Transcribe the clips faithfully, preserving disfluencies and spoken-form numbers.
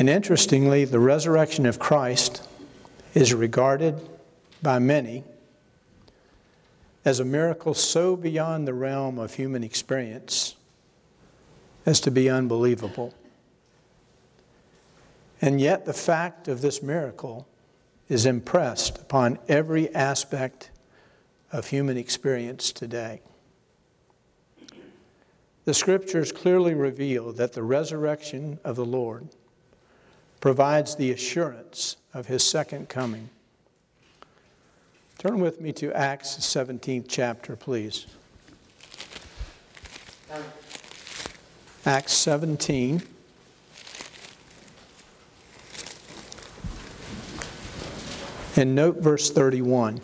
And interestingly, the resurrection of Christ is regarded by many as a miracle so beyond the realm of human experience as to be unbelievable. And yet the fact of this miracle is impressed upon every aspect of human experience today. The Scriptures clearly reveal that the resurrection of the Lord provides the assurance of His second coming. Turn with me to Acts, the seventeenth chapter, please. Acts seventeen. And note verse thirty-one.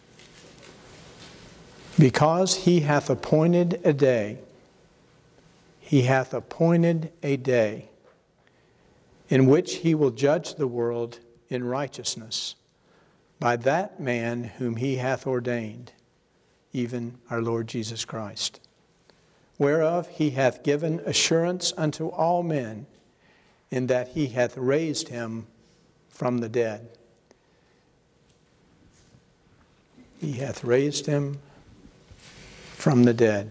Because He hath appointed a day, He hath appointed a day in which He will judge the world in righteousness by that man whom He hath ordained, even our Lord Jesus Christ, whereof He hath given assurance unto all men, in that He hath raised Him from the dead. He hath raised Him from the dead.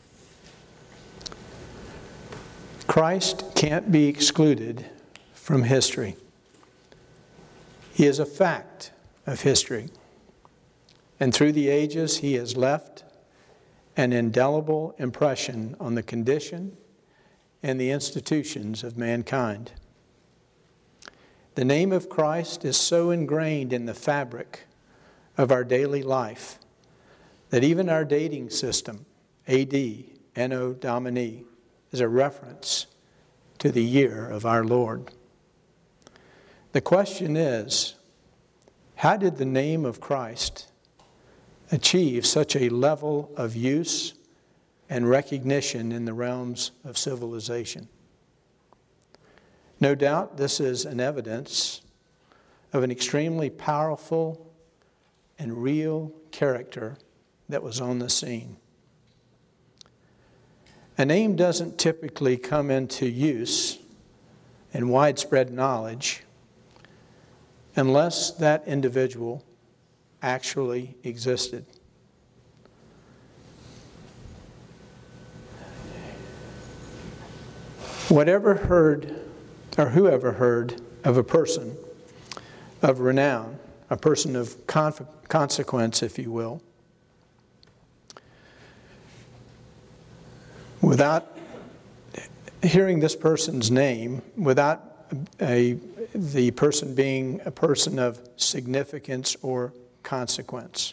Christ can't be excluded from history. He is a fact of history. And through the ages, He has left an indelible impression on the condition and the institutions of mankind. The name of Christ is so ingrained in the fabric of our daily life that even our dating system, A D, Anno Domini, is a reference to the year of our Lord. The question is, how did the name of Christ achieve such a level of use and recognition in the realms of civilization? No doubt this is an evidence of an extremely powerful and real character that was on the scene. A name doesn't typically come into use and widespread knowledge unless that individual actually existed. Whatever heard, or whoever heard of a person of renown, a person of con- consequence, if you will, without hearing this person's name, without a, the person being a person of significance or consequence.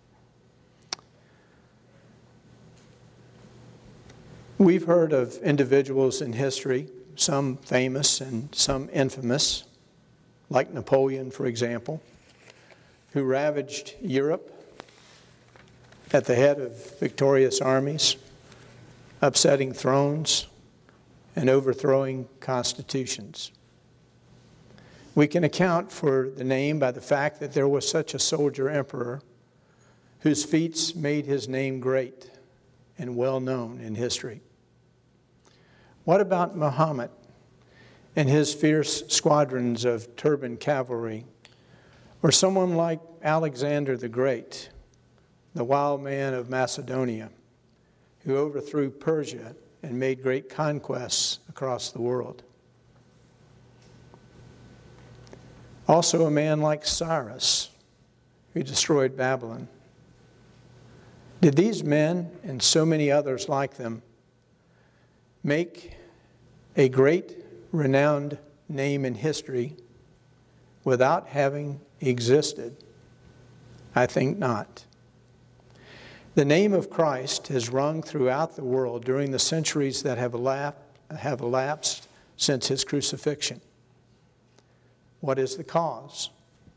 We've heard of individuals in history, some famous and some infamous, like Napoleon, for example, who ravaged Europe at the head of victorious armies, upsetting thrones and overthrowing constitutions. We can account for the name by the fact that there was such a soldier emperor whose feats made his name great and well known in history. What about Muhammad and his fierce squadrons of turbaned cavalry, or someone like Alexander the Great, the wild man of Macedonia, who overthrew Persia and made great conquests across the world? Also a man like Cyrus, who destroyed Babylon. Did these men and so many others like them make a great renowned name in history without having existed? I think not. The name of Christ has rung throughout the world during the centuries that have elapsed, have elapsed since His crucifixion. What is the cause?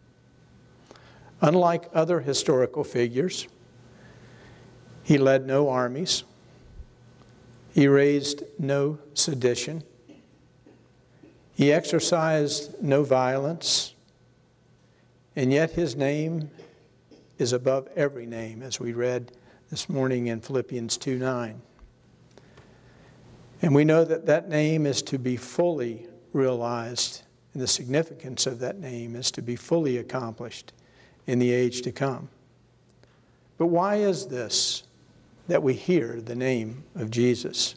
Unlike other historical figures, He led no armies. He raised no sedition. He exercised no violence. And yet His name is above every name, as we read this morning in Philippians two nine. And we know that that name is to be fully realized and the significance of that name is to be fully accomplished in the age to come. But why is this that we hear the name of Jesus?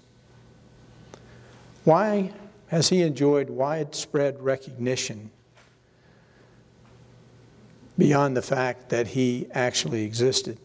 Why has he enjoyed widespread recognition beyond the fact that he actually existed?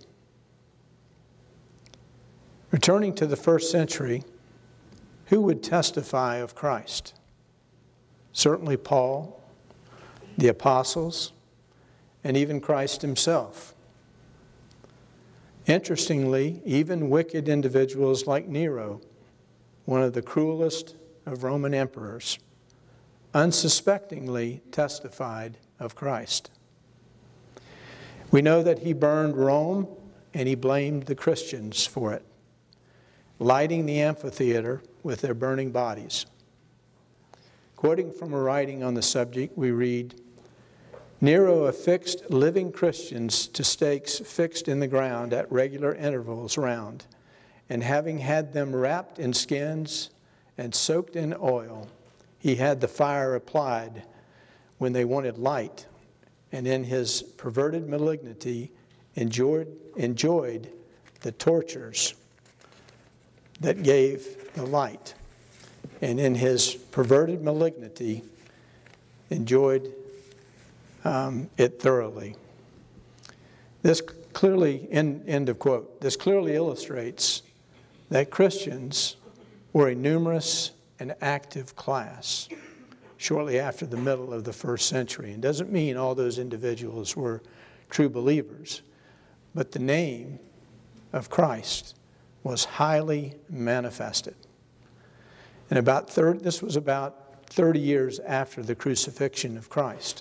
Returning to the first century, who would testify of Christ? Certainly Paul, the apostles, and even Christ himself. Interestingly, even wicked individuals like Nero, one of the cruelest of Roman emperors, unsuspectingly testified of Christ. We know that he burned Rome and he blamed the Christians for it, lighting the amphitheater with their burning bodies. Quoting from a writing on the subject, we read, Nero affixed living Christians to stakes fixed in the ground at regular intervals round, and having had them wrapped in skins and soaked in oil, he had the fire applied when they wanted light, and in his perverted malignity enjoyed, enjoyed the tortures that gave the light, and in his perverted malignity enjoyed um, it thoroughly. This clearly, end, end of quote, this clearly illustrates that Christians were a numerous and active class shortly after the middle of the first century. It doesn't mean all those individuals were true believers, but the name of Christ was highly manifested. And about thirty, this was about thirty years after the crucifixion of Christ.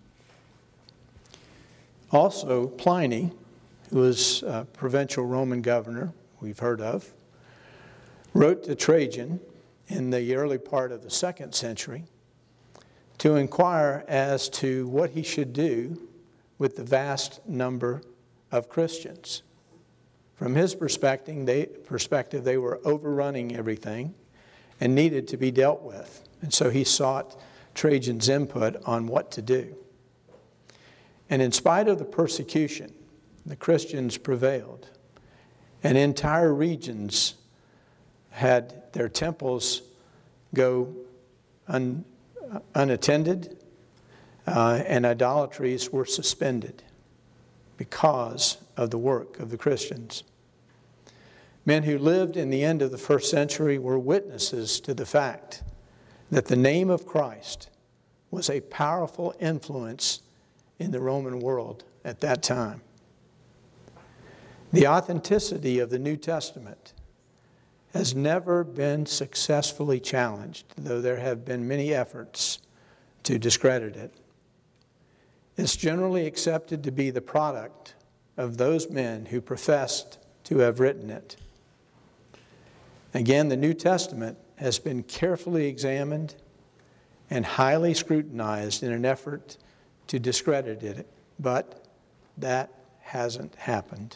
Also, Pliny, who was a provincial Roman governor we've heard of, wrote to Trajan in the early part of the second century to inquire as to what he should do with the vast number of Christians. From his perspective, they, perspective, they were overrunning everything and needed to be dealt with. And so he sought Trajan's input on what to do. And in spite of the persecution, the Christians prevailed. And entire regions had their temples go un, unattended, uh, and idolatries were suspended because of the work of the Christians. Men who lived in the end of the first century were witnesses to the fact that the name of Christ was a powerful influence in the Roman world at that time. The authenticity of the New Testament has never been successfully challenged, though there have been many efforts to discredit it. It's generally accepted to be the product of those men who professed to have written it. Again, the New Testament has been carefully examined and highly scrutinized in an effort to discredit it, but that hasn't happened.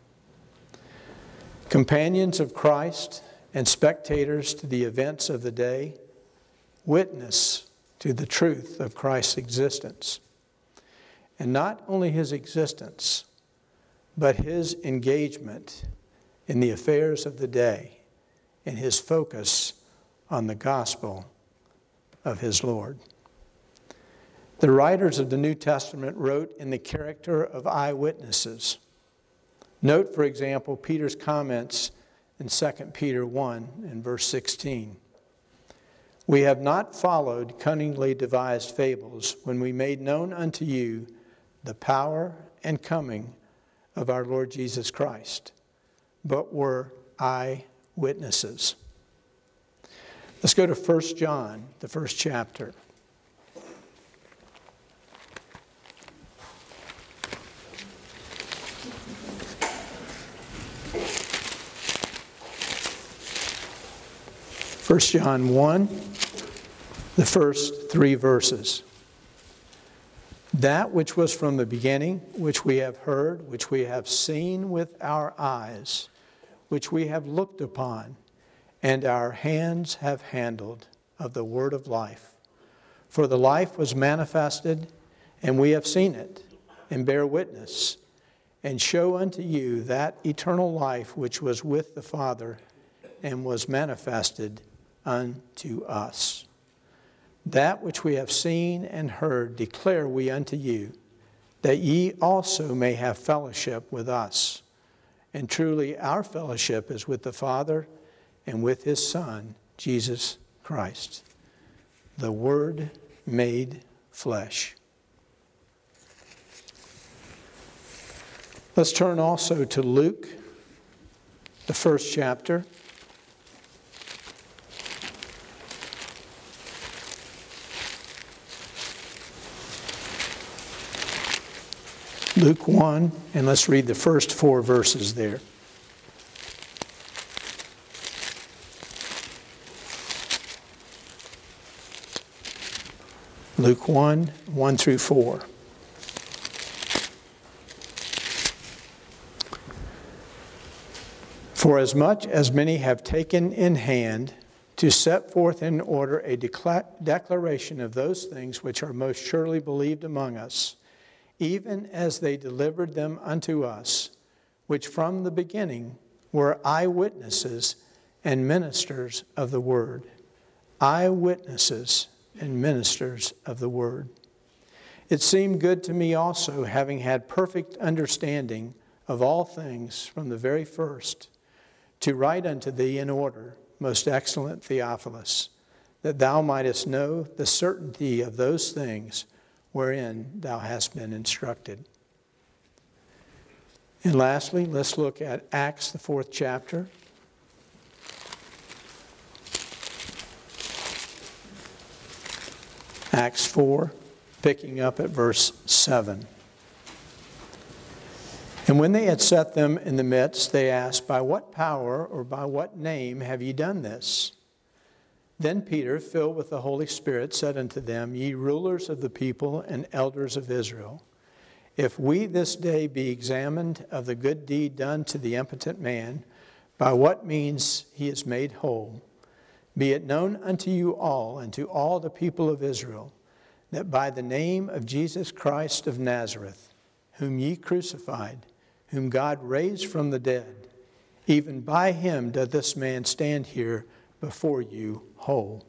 Companions of Christ and spectators to the events of the day witness to the truth of Christ's existence. And not only his existence, but his engagement in the affairs of the day and his focus on the gospel of his Lord. The writers of the New Testament wrote in the character of eyewitnesses. Note, for example, Peter's comments in Second Peter one and verse sixteen. We have not followed cunningly devised fables when we made known unto you the power and coming of our Lord Jesus Christ, but were eyewitnesses. Let's go to First John, the first chapter. First John one, the first three verses. That which was from the beginning, which we have heard, which we have seen with our eyes, which we have looked upon, and our hands have handled of the word of life. For the life was manifested, and we have seen it, and bear witness, and show unto you that eternal life which was with the Father, and was manifested unto us. That which we have seen and heard declare we unto you, that ye also may have fellowship with us. And truly our fellowship is with the Father and with his Son, Jesus Christ, the Word made flesh. Let's turn also to Luke, the first chapter. Luke one, and let's read the first four verses there. Luke one, one through four. For as much as many have taken in hand to set forth in order a decla- declaration of those things which are most surely believed among us, even as they delivered them unto us, which from the beginning were eyewitnesses and ministers of the word. Eyewitnesses and ministers of the word. It seemed good to me also, having had perfect understanding of all things from the very first, to write unto thee in order, most excellent Theophilus, that thou mightest know the certainty of those things wherein thou hast been instructed. And lastly, let's look at Acts, the fourth chapter. Acts four, picking up at verse seven. And when they had set them in the midst, they asked, By what power or by what name have ye done this? Then Peter, filled with the Holy Spirit, said unto them, Ye rulers of the people and elders of Israel, if we this day be examined of the good deed done to the impotent man, by what means he is made whole, be it known unto you all and to all the people of Israel, that by the name of Jesus Christ of Nazareth, whom ye crucified, whom God raised from the dead, even by him doth this man stand here before you whole.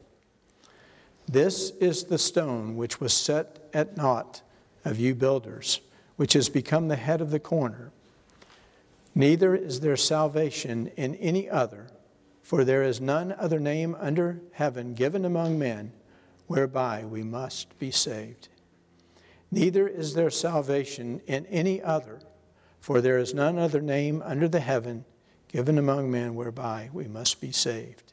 This is the stone which was set at naught of you builders, which has become the head of the corner. Neither is there salvation in any other, for there is none other name under heaven given among men whereby we must be saved. Neither is there salvation in any other, for there is none other name under the heaven given among men whereby we must be saved.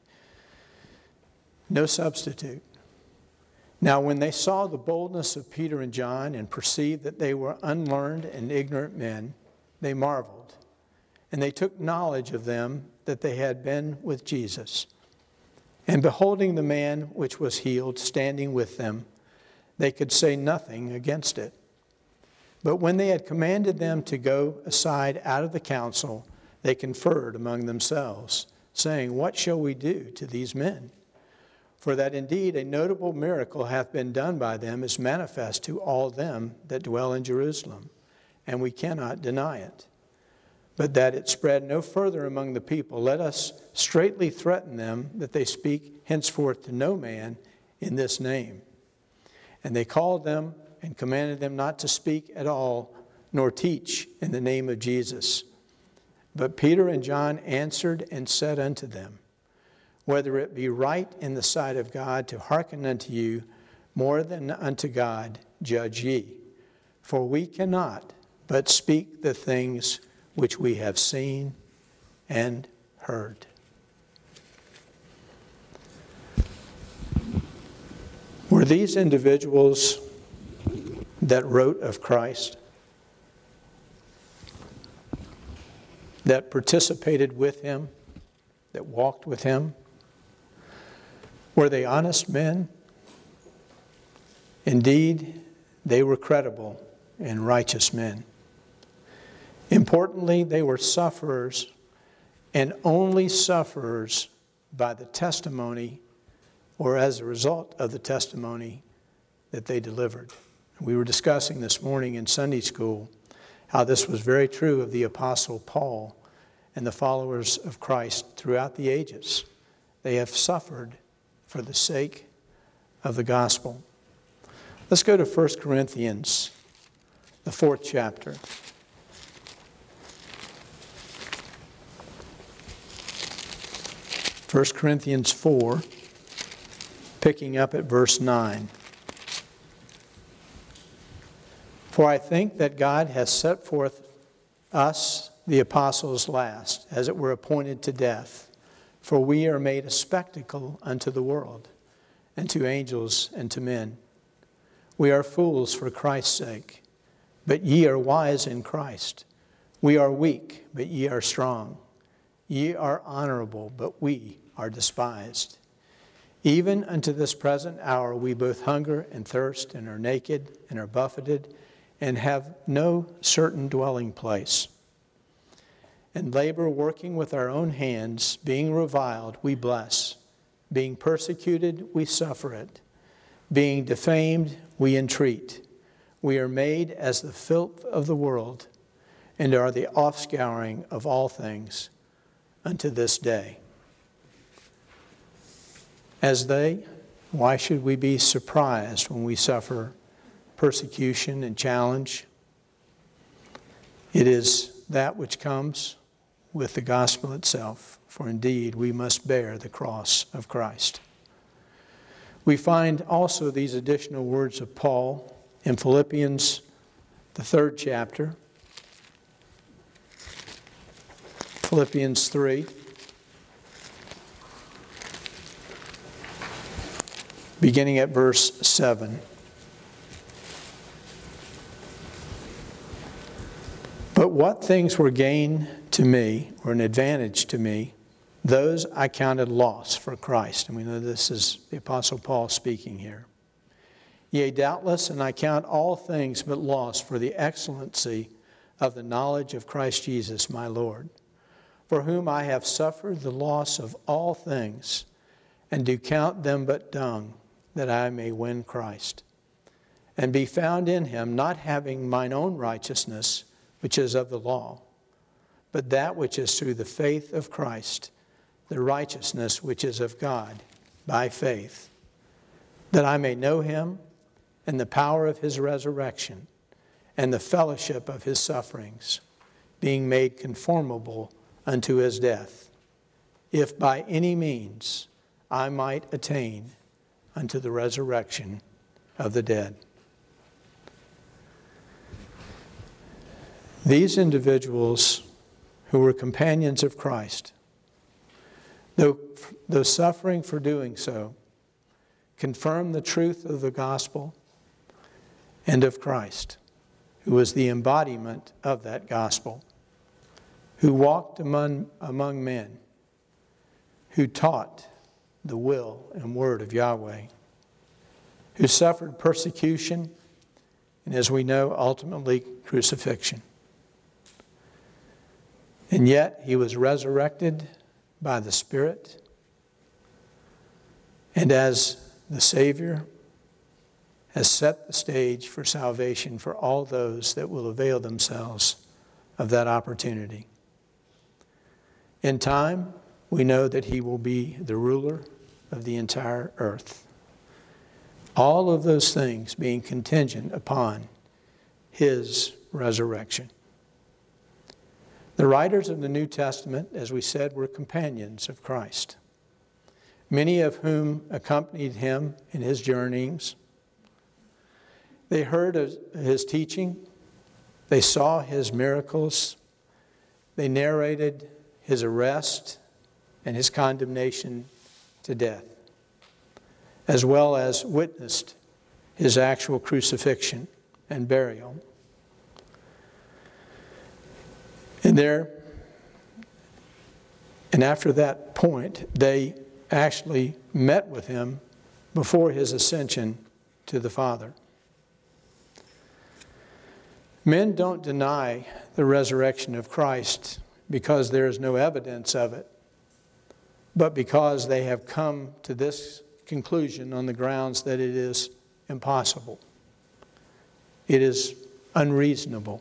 No substitute. Now when they saw the boldness of Peter and John and perceived that they were unlearned and ignorant men, they marveled, and they took knowledge of them that they had been with Jesus. And beholding the man which was healed standing with them, they could say nothing against it. But when they had commanded them to go aside out of the council, they conferred among themselves, saying, What shall we do to these men? For that indeed a notable miracle hath been done by them is manifest to all them that dwell in Jerusalem, and we cannot deny it. But that it spread no further among the people, let us straitly threaten them that they speak henceforth to no man in this name. And they called them and commanded them not to speak at all, nor teach in the name of Jesus. But Peter and John answered and said unto them, Whether it be right in the sight of God to hearken unto you more than unto God, judge ye. For we cannot but speak the things which we have seen and heard. Were these individuals that wrote of Christ, that participated with him, that walked with him, were they honest men? Indeed, they were credible and righteous men. Importantly, they were sufferers, and only sufferers by the testimony, or as a result of the testimony, that they delivered. We were discussing this morning in Sunday school how this was very true of the Apostle Paul and the followers of Christ throughout the ages. They have suffered for the sake of the gospel. Let's go to First Corinthians, the fourth chapter. First Corinthians four, picking up at verse nine. For I think that God has set forth us, the apostles, last, as it were appointed to death. For we are made a spectacle unto the world, and to angels, and to men. We are fools for Christ's sake, but ye are wise in Christ. We are weak, but ye are strong. Ye are honorable, but we are despised. Even unto this present hour we both hunger and thirst, and are naked, and are buffeted, and have no certain dwelling place. And labor working with our own hands, being reviled, we bless. Being persecuted, we suffer it. Being defamed, we entreat. We are made as the filth of the world, and are the offscouring of all things unto this day. As they, why should we be surprised when we suffer persecution and challenge? It is that which comes with the gospel itself, for indeed we must bear the cross of Christ. We find also these additional words of Paul in Philippians, the third chapter, Philippians three, beginning at verse seven. But what things were gain to me, or an advantage to me, those I counted loss for Christ. And we know this is the Apostle Paul speaking here. Yea, doubtless, and I count all things but loss for the excellency of the knowledge of Christ Jesus my Lord, for whom I have suffered the loss of all things, and do count them but dung, that I may win Christ, and be found in him, not having mine own righteousness, which is of the law, but that which is through the faith of Christ, the righteousness which is of God by faith, that I may know him and the power of his resurrection and the fellowship of his sufferings, being made conformable unto his death, if by any means I might attain unto the resurrection of the dead. These individuals who were companions of Christ, though, though suffering for doing so, confirmed the truth of the gospel and of Christ, who was the embodiment of that gospel, who walked among, among men, who taught the will and word of Yahweh, who suffered persecution, and as we know, ultimately crucifixion. And yet he was resurrected by the Spirit, and as the Savior has set the stage for salvation for all those that will avail themselves of that opportunity. In time, we know that he will be the ruler of the entire earth. All of those things being contingent upon his resurrection. The writers of the New Testament, as we said, were companions of Christ, many of whom accompanied him in his journeyings. They heard of his teaching. They saw his miracles. They narrated his arrest and his condemnation to death, as well as witnessed his actual crucifixion and burial. And there, and after that point, they actually met with him before his ascension to the Father. Men don't deny the resurrection of Christ because there is no evidence of it, but because they have come to this conclusion on the grounds that it is impossible. It is unreasonable.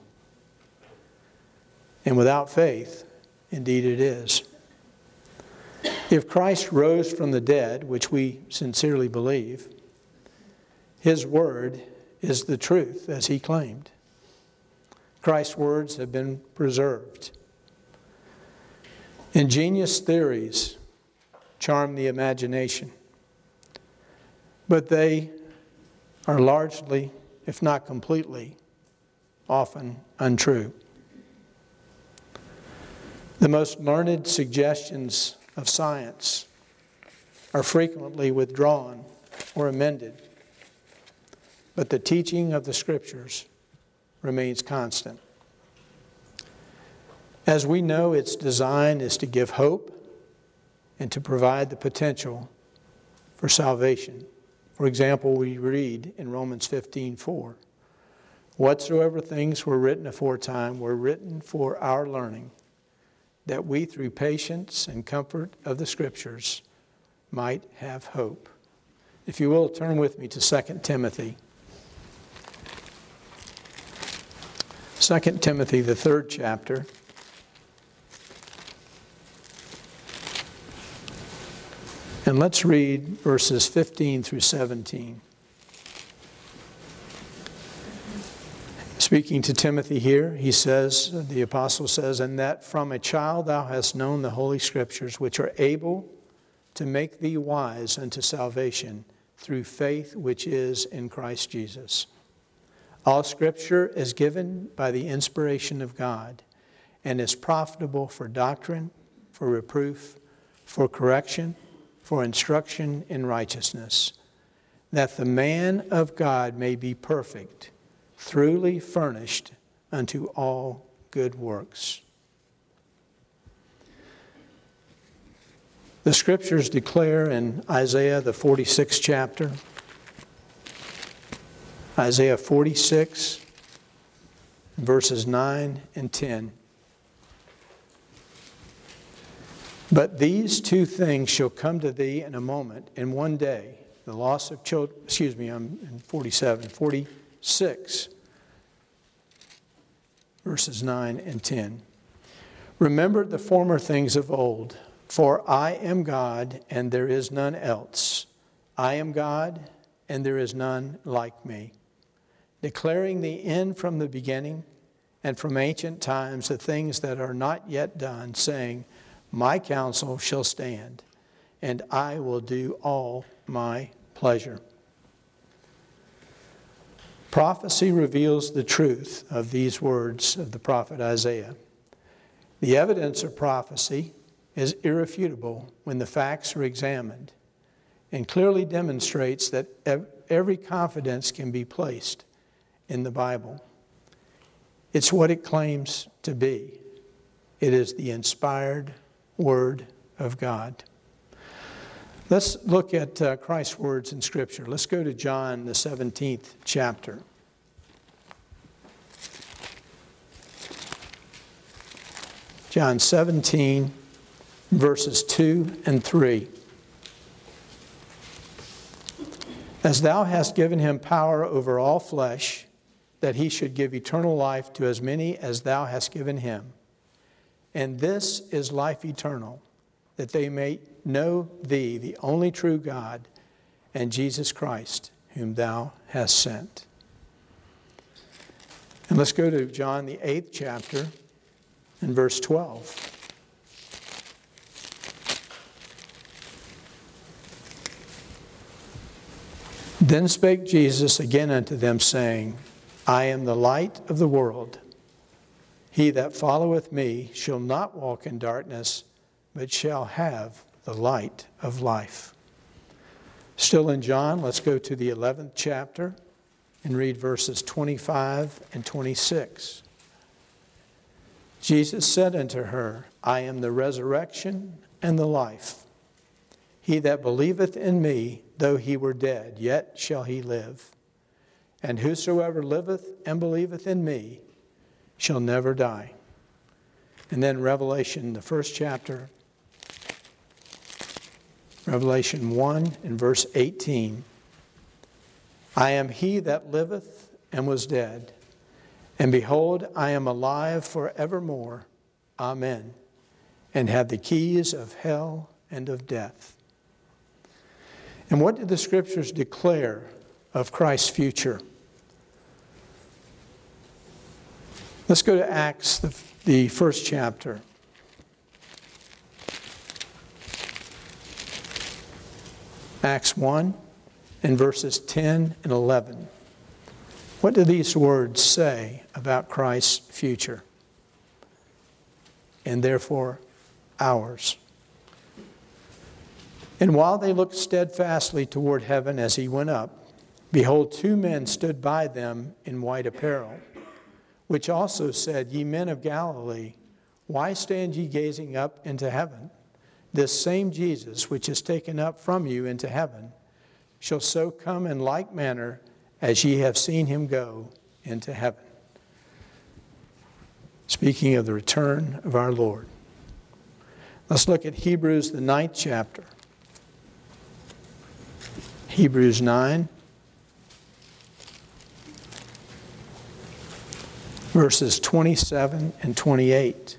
And without faith, indeed it is. If Christ rose from the dead, which we sincerely believe, his word is the truth, as he claimed. Christ's words have been preserved. Ingenious theories charm the imagination, but they are largely, if not completely, often untrue. The most learned suggestions of science are frequently withdrawn or amended, but the teaching of the Scriptures remains constant. As we know, its design is to give hope and to provide the potential for salvation. For example, we read in Romans fifteen four, "Whatsoever things were written aforetime were written for our learning, that we through patience and comfort of the Scriptures might have hope." If you will, turn with me to Second Timothy. Second Timothy, the third chapter. And let's read verses fifteen through seventeen. Speaking to Timothy here, he says, the apostle says, "And that from a child thou hast known the Holy Scriptures, which are able to make thee wise unto salvation through faith which is in Christ Jesus. All Scripture is given by the inspiration of God, and is profitable for doctrine, for reproof, for correction, for instruction in righteousness, that the man of God may be perfect, truly furnished unto all good works." The Scriptures declare in Isaiah, the forty-sixth chapter, Isaiah forty-six, verses nine and ten, "But these two things shall come to thee in a moment, in one day, the loss of children," excuse me, I'm in forty-seven, forty-six, verses nine and ten. "Remember the former things of old, for I am God, and there is none else. I am God, and there is none like me, declaring the end from the beginning, and from ancient times the things that are not yet done, saying, My counsel shall stand, and I will do all my pleasure." Prophecy reveals the truth of these words of the prophet Isaiah. The evidence of prophecy is irrefutable when the facts are examined, and clearly demonstrates that every confidence can be placed in the Bible. It's what it claims to be. It is the inspired Word of God. Let's look at uh, Christ's words in Scripture. Let's go to John, the seventeenth chapter. John seventeen, verses two and three. "As thou hast given him power over all flesh, that he should give eternal life to as many as thou hast given him. And this is life eternal, that they may know thee, the only true God, and Jesus Christ, whom thou hast sent." And let's go to John, the eighth chapter, and verse twelve. "Then spake Jesus again unto them, saying, I am the light of the world. He that followeth me shall not walk in darkness, but shall have the light of life." Still in John, let's go to the eleventh chapter and read verses twenty-five and twenty-six. "Jesus said unto her, I am the resurrection and the life. He that believeth in me, though he were dead, yet shall he live. And whosoever liveth and believeth in me shall never die." And then Revelation, the first chapter, Revelation one and verse eighteen. I am he that liveth and was dead, and behold, I am alive forevermore. Amen. And have the keys of hell and of death. And what did the Scriptures declare of Christ's future? Let's go to Acts, the, the first chapter. Acts one and verses ten and eleven. What do these words say about Christ's future? And therefore, ours. And while they looked steadfastly toward heaven as he went up, behold, two men stood by them in white apparel, which also said, Ye men of Galilee, why stand ye gazing up into heaven? This same Jesus, which is taken up from you into heaven, shall so come in like manner as ye have seen him go into heaven. Speaking of the return of our Lord. Let's look at Hebrews, the ninth chapter. Hebrews nine, verses twenty-seven and twenty-eight.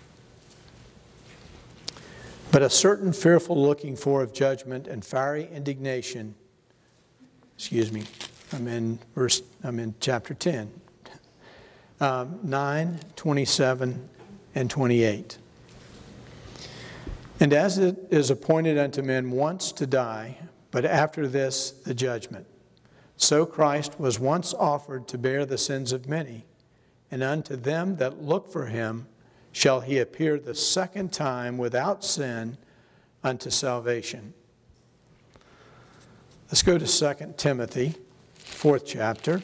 But a certain fearful looking for of judgment and fiery indignation, excuse me, I'm in verse, I'm in chapter ten, um, nine, twenty-seven, and twenty-eight. And as it is appointed unto men once to die, but after this the judgment, so Christ was once offered to bear the sins of many, and unto them that look for him shall he appear the second time without sin unto salvation. Let's go to Second Timothy, fourth chapter.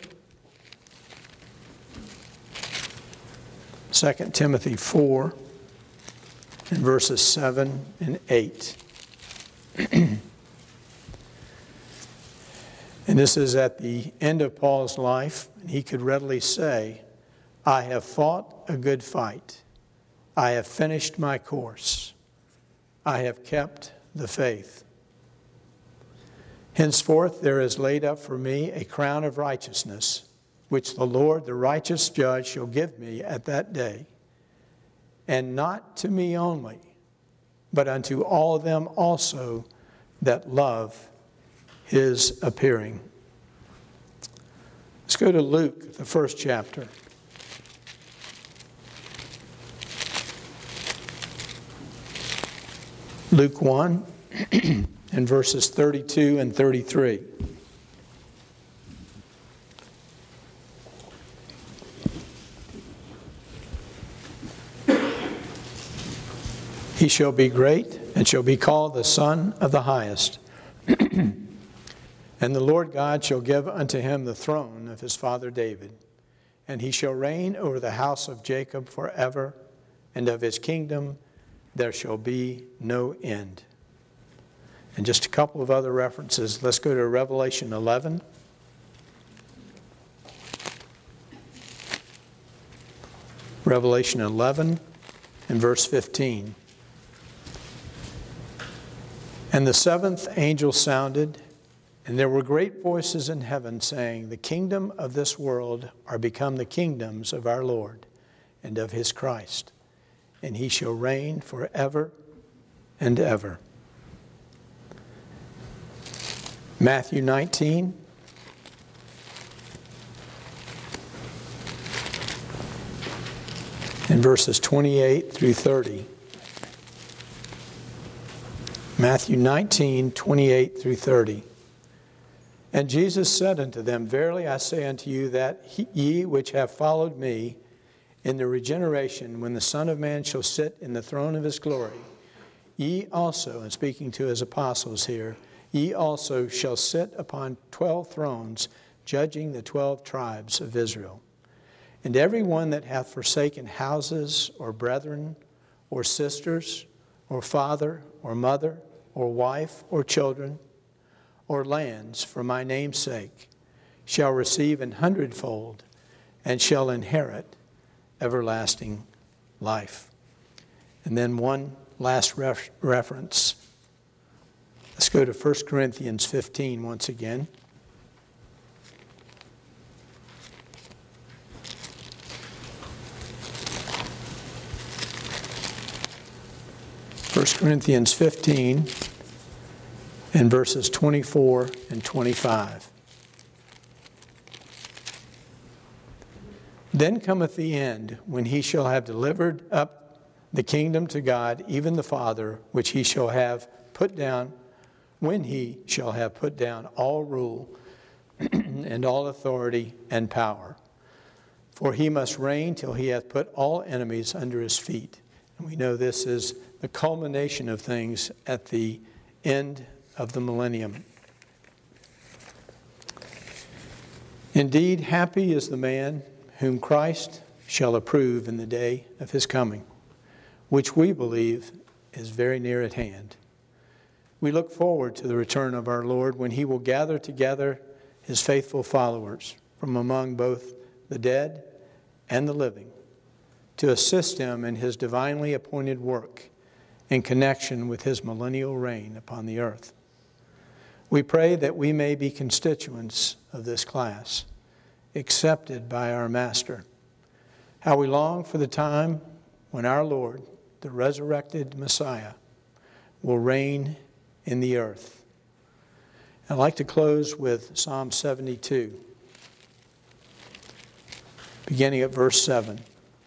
Second Timothy four, and verses seven and eight. And this is at the end of Paul's life, and he could readily say, I have fought a good fight. I have finished my course. I have kept the faith. Henceforth there is laid up for me a crown of righteousness, which the Lord, the righteous judge, shall give me at that day. And not to me only, but unto all them also that love his appearing. Let's go to Luke, the first chapter. Luke one and verses thirty-two and thirty-three. He shall be great and shall be called the Son of the Highest. And the Lord God shall give unto him the throne of his father David, and he shall reign over the house of Jacob forever, and of his kingdom there shall be no end. And just a couple of other references. Let's go to Revelation eleven. Revelation eleven and verse fifteen. And the seventh angel sounded, and there were great voices in heaven saying, The kingdom of this world are become the kingdoms of our Lord and of his Christ, and he shall reign forever and ever. Matthew nineteen. And verses twenty-eight through thirty. Matthew nineteen, twenty-eight through thirty. And Jesus said unto them, Verily I say unto you, that he, ye which have followed me in the regeneration, when the Son of Man shall sit in the throne of his glory, ye also, and speaking to his apostles here, ye also shall sit upon twelve thrones, judging the twelve tribes of Israel. And every one that hath forsaken houses, or brethren, or sisters, or father, or mother, or wife, or children, or lands for my name's sake, shall receive an hundredfold, and shall inherit everlasting life. And then one last ref- reference. Let's go to First Corinthians fifteen once again. First Corinthians fifteen and verses twenty-four and twenty-five. Then cometh the end, when he shall have delivered up the kingdom to God, even the Father, which he shall have put down, when he shall have put down all rule and all authority and power. For he must reign till he hath put all enemies under his feet. And we know this is the culmination of things at the end of the millennium. Indeed, happy is the man whom Christ shall approve in the day of his coming, which we believe is very near at hand. We look forward to the return of our Lord, when he will gather together his faithful followers from among both the dead and the living, to assist him in his divinely appointed work in connection with his millennial reign upon the earth. We pray that we may be constituents of this class, accepted by our Master. How we long for the time when our Lord, the resurrected Messiah, will reign in the earth. I'd like to close with Psalm seventy-two, beginning at verse seven.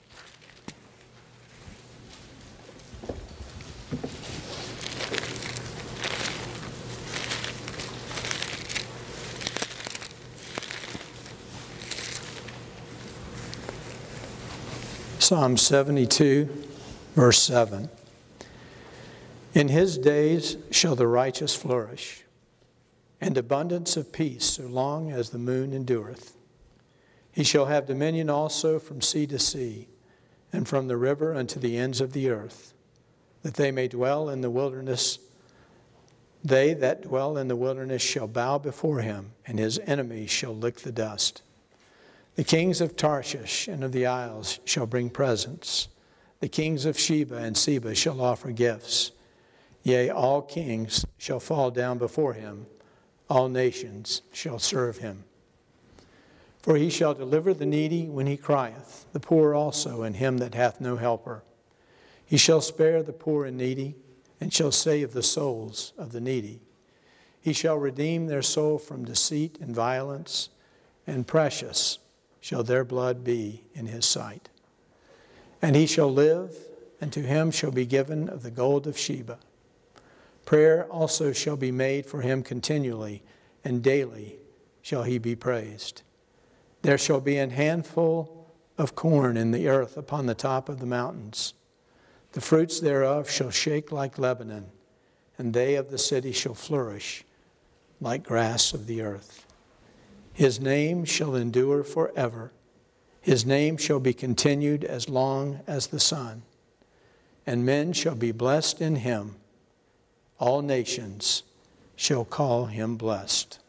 Psalm seventy-two, verse seven. In his days shall the righteous flourish, and abundance of peace so long as the moon endureth. He shall have dominion also from sea to sea, and from the river unto the ends of the earth, that they may dwell in the wilderness. They that dwell in the wilderness shall bow before him, and his enemies shall lick the dust. The kings of Tarshish and of the isles shall bring presents. The kings of Sheba and Seba shall offer gifts. Yea, all kings shall fall down before him. All nations shall serve him. For he shall deliver the needy when he crieth, the poor also, and him that hath no helper. He shall spare the poor and needy, and shall save the souls of the needy. He shall redeem their soul from deceit and violence, and precious shall their blood be in his sight. And he shall live, and to him shall be given of the gold of Sheba. Prayer also shall be made for him continually, and daily shall he be praised. There shall be an handful of corn in the earth upon the top of the mountains. The fruits thereof shall shake like Lebanon, and they of the city shall flourish like grass of the earth. His name shall endure forever. His name shall be continued as long as the sun. And men shall be blessed in him. All nations shall call him blessed.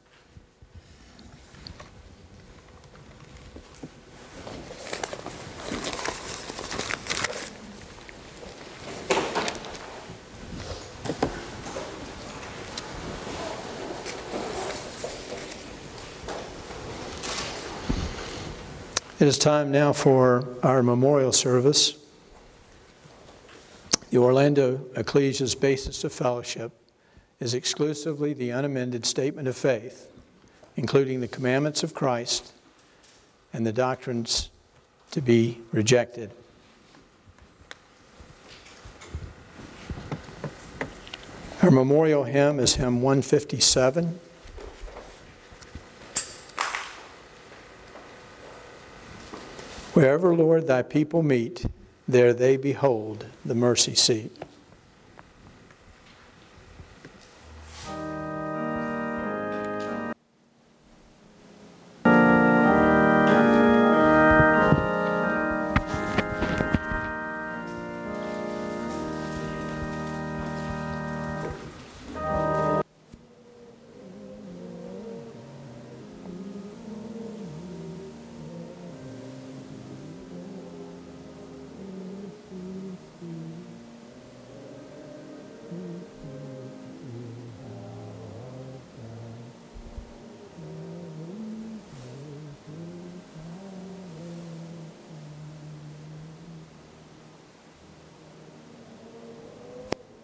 It is time now for our memorial service. The Orlando Ecclesia's basis of fellowship is exclusively the unamended statement of faith, including the commandments of Christ and the doctrines to be rejected. Our memorial hymn is hymn one fifty-seven. Wherever, Lord, thy people meet, there they behold the mercy seat.